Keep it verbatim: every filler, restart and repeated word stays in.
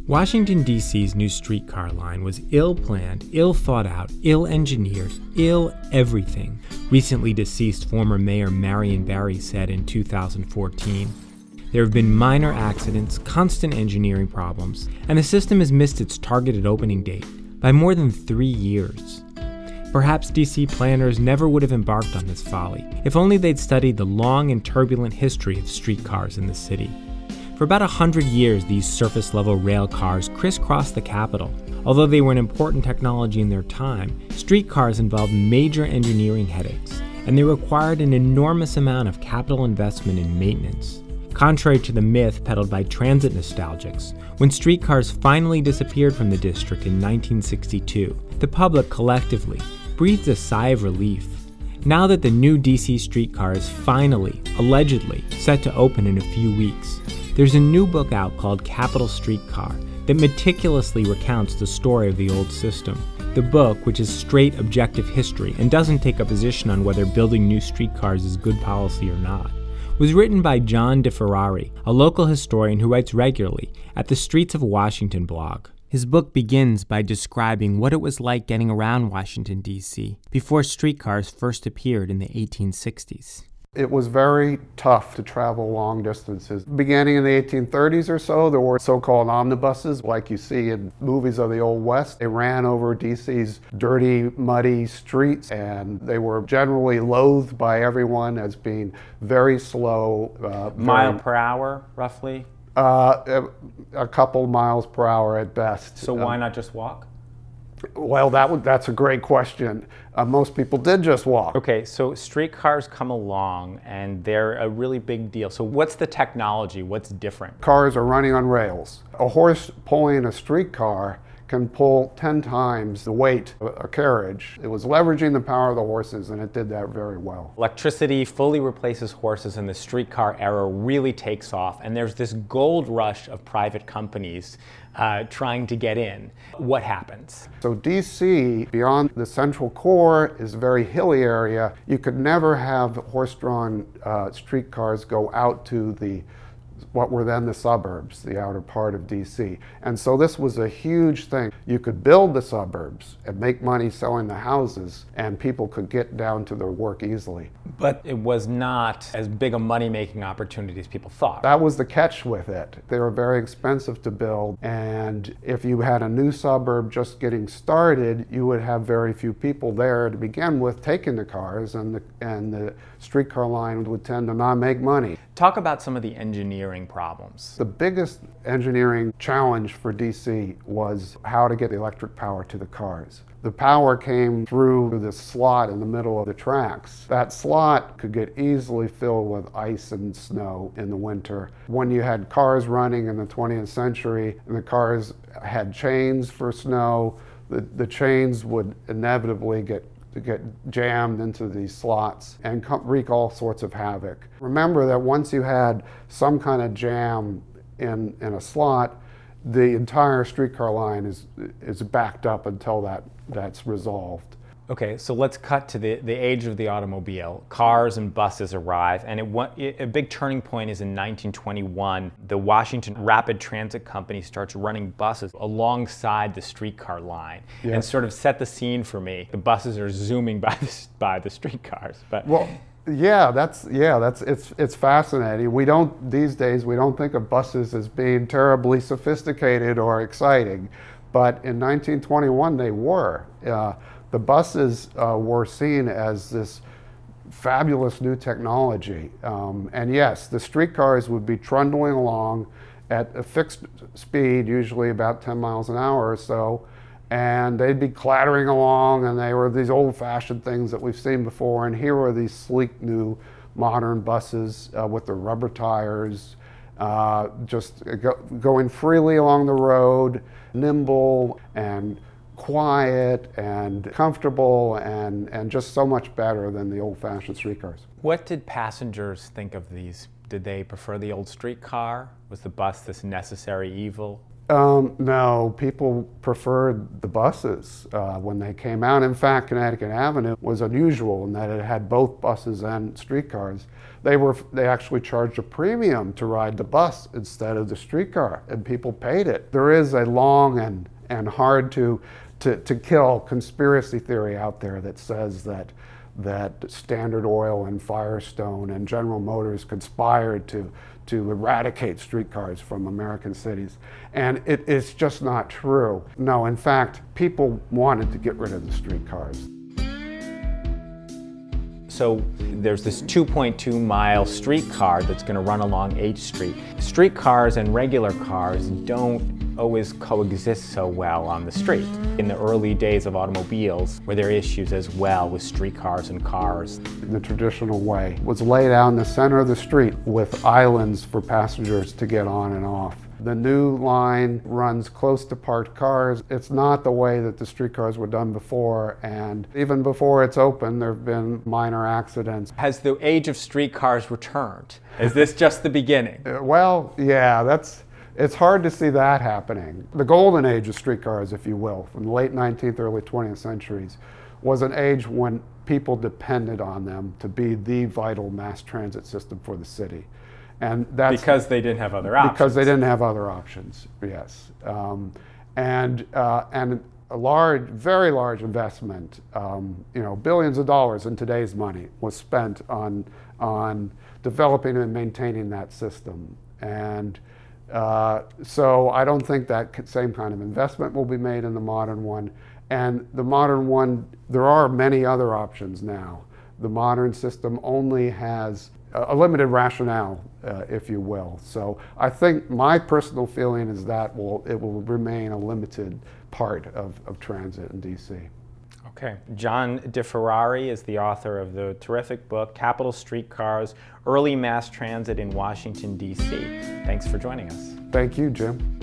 Washington, D C's new streetcar line was ill-planned, ill-thought-out, ill-engineered, ill-everything, recently deceased former Mayor Marion Barry said in two thousand fourteen. There have been minor accidents, constant engineering problems, and the system has missed its targeted opening date by more than three years. Perhaps D C planners never would have embarked on this folly, if only they'd studied the long and turbulent history of streetcars in the city. For about a hundred years, these surface-level rail cars crisscrossed the capital. Although they were an important technology in their time, streetcars involved major engineering headaches, and they required an enormous amount of capital investment in maintenance. Contrary to the myth peddled by transit nostalgics, when streetcars finally disappeared from the district in nineteen sixty-two, the public collectively breathed a sigh of relief. Now that the new D C streetcar is finally, allegedly, set to open in a few weeks, there's a new book out called Capital Streetcar that meticulously recounts the story of the old system. The book, which is straight objective history and doesn't take a position on whether building new streetcars is good policy or not, was written by John DeFerrari, a local historian who writes regularly at the Streets of Washington blog. His book begins by describing what it was like getting around Washington, D C before streetcars first appeared in the eighteen sixties. It was very tough to travel long distances. Beginning in the eighteen thirties or so, there were so-called omnibuses, like you see in movies of the Old West. They ran over D C's dirty, muddy streets, and they were generally loathed by everyone as being very slow. Uh, Mile very, per hour, roughly? Uh, a, a couple miles per hour at best. So why um, not just walk? Well, that would, that's a great question. Uh, most people did just walk. Okay, so streetcars come along and they're a really big deal. So what's the technology? What's different? Cars are running on rails. A horse pulling a streetcar can pull ten times the weight of a carriage. It was leveraging the power of the horses, and it did that very well. Electricity fully replaces horses, and the streetcar era really takes off, and there's this gold rush of private companies uh, trying to get in. What happens? So D C, beyond the central core, is a very hilly area. You could never have horse-drawn uh, streetcars go out to the what were then the suburbs, the outer part of D C. And so this was a huge thing. You could build the suburbs and make money selling the houses, and people could get down to their work easily. But it was not as big a money-making opportunity as people thought. That was the catch with it. They were very expensive to build, and if you had a new suburb just getting started, you would have very few people there to begin with taking the cars, and the, and the streetcar line would tend to not make money. Talk about some of the engineering problems. The biggest engineering challenge for D C was how to get electric power to the cars. The power came through this slot in the middle of the tracks. That slot could get easily filled with ice and snow in the winter. When you had cars running in the twentieth century and the cars had chains for snow, the, the chains would inevitably get to get jammed into these slots and wreak all sorts of havoc. Remember that once you had some kind of jam in, in a slot, the entire streetcar line is, is backed up until that, that's resolved. Okay, so let's cut to the, the age of the automobile. Cars and buses arrive, and it, it, a big turning point is in nineteen twenty-one. The Washington Rapid Transit Company starts running buses alongside the streetcar line, yes, and sort of set the scene for me. The buses are zooming by the, by the streetcars. But well, yeah, that's yeah, that's it's it's fascinating. We don't these days we don't think of buses as being terribly sophisticated or exciting, but in nineteen twenty-one they were. Uh, The buses uh, were seen as this fabulous new technology. Um, and yes, the streetcars would be trundling along at a fixed speed, usually about ten miles an hour or so, and they'd be clattering along, and they were these old-fashioned things that we've seen before, and here were these sleek new modern buses uh, with their rubber tires, uh, just go, going freely along the road, nimble and quiet and comfortable, and, and just so much better than the old-fashioned streetcars. What did passengers think of these? Did they prefer the old streetcar? Was the bus this necessary evil? Um, no, people preferred the buses uh, when they came out. In fact, Connecticut Avenue was unusual in that it had both buses and streetcars. They were they actually charged a premium to ride the bus instead of the streetcar, and people paid it. There is a long and and hard to to, to kill conspiracy theory out there that says that that Standard Oil and Firestone and General Motors conspired to to eradicate streetcars from American cities. And it is just not true. No, in fact, people wanted to get rid of the streetcars. So there's this two point two mile streetcar that's going to run along H Street. Streetcars and regular cars don't always coexist so well on the street. In the early days of automobiles, were there issues as well with streetcars and cars? The traditional way was laid out in the center of the street with islands for passengers to get on and off. The new line runs close to parked cars. It's not the way that the streetcars were done before, and even before it's open, there have been minor accidents. Has the age of streetcars returned? Is this just the beginning? Uh, well, yeah, that's it's hard to see that happening. The golden age of streetcars, if you will, from the late nineteenth, early twentieth centuries, was an age when people depended on them to be the vital mass transit system for the city. And that's because they didn't have other options. Because they didn't have other options, yes. Um, and uh, and a large, very large investment, um, you know, billions of dollars in today's money was spent on on developing and maintaining that system. And uh, so I don't think that same kind of investment will be made in the modern one. And the modern one, there are many other options now. The modern system only has a limited rationale, uh, if you will. So I think my personal feeling is that will it will remain a limited part of, of transit in D C. Okay. John DeFerrari is the author of the terrific book, Capital Streetcars, Early Mass Transit in Washington, D C. Thanks for joining us. Thank you, Jim.